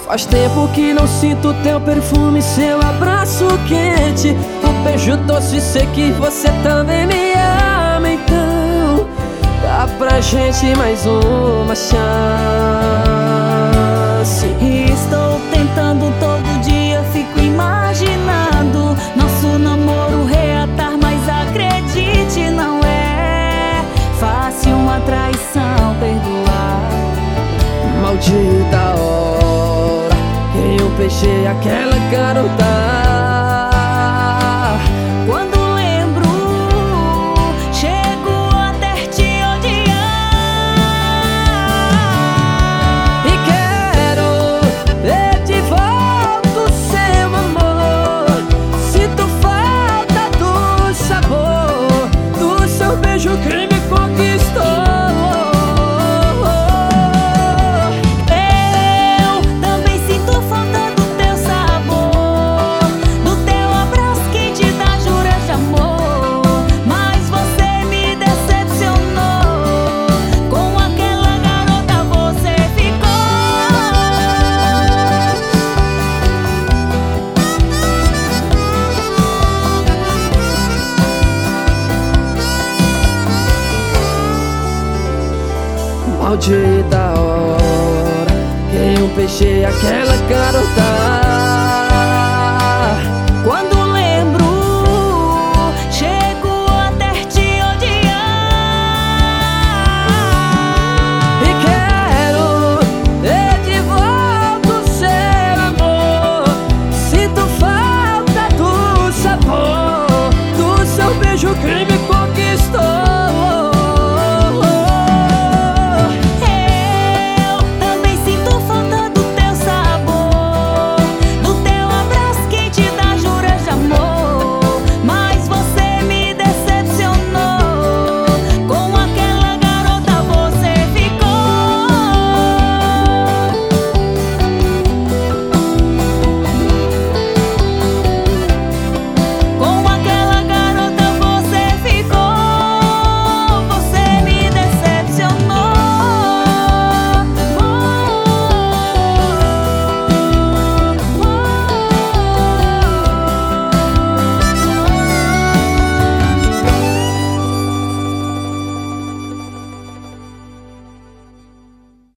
Faz tempo que não sinto teu perfume, seu abraço quente, o beijo doce, sei que você também me ama. Então dá pra gente mais uma chance. E estou tentando todo dia, fico imaginando nosso namoro reatar, mas acredite, não é fácil uma traição perdoar. Maldita hora que eu beijei aquela garota. Quando lembro, chego até te odiar. E quero ter de volta o seu amor. Sinto falta do sabor do seu beijo que me conquistou. Maldita hora que eu beijei aquela garota.